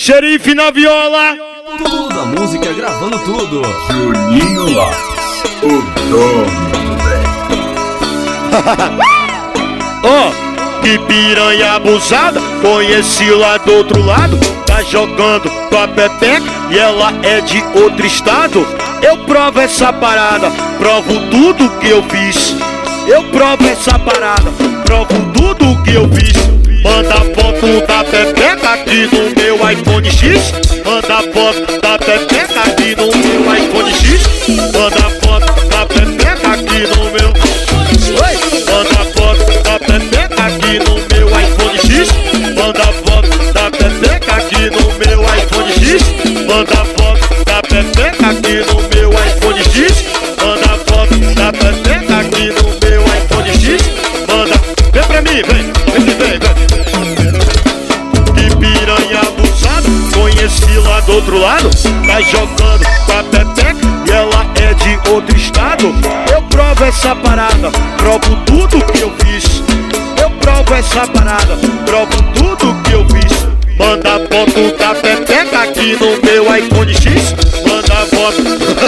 Xerife na viola. Toda música gravando tudo. Juninho lá, o dono do rap. Ó, que piranha abusada, conheci lá do outro lado. Tá jogando com a pepeca e ela é de outro estado. Eu provo essa parada, provo tudo que eu fiz. Eu provo essa parada, provo tudo que eu fiz. Manda foto da pepeca aqui no meu iPhone X. Manda foto da pepeca aqui no meu iPhone X. Manda foto da pepeca aqui no meu. Oi! Manda foto da pepeca aqui no meu iPhone X. Manda foto da pepeca aqui no meu iPhone X. Manda foto da pepeca aqui no meu iPhone X. Manda foto da pepeca aqui no meu iPhone X. Manda, vem pra mim, vem. Que piranha abusada, conheci lá do outro lado. Tá jogando com a pepeca e ela é de outro estado. Eu provo essa parada, provo tudo que eu fiz. Eu provo essa parada, provo tudo que eu fiz. Manda foto da pepeca aqui no meu iPhone X. Manda foto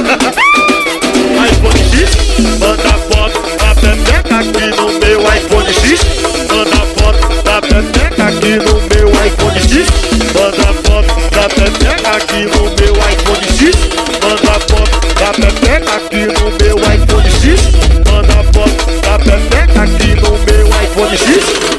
iPhone X. Manda foto da pepeca aqui no meu iPhone X. Manda foto da pepeca aqui no meu iPhone X. Manda foto da pepeca aqui no meu iPhone X. Manda foto da pepeca aqui no meu iPhone X. Manda foto da pepeca aqui no meu iPhone X.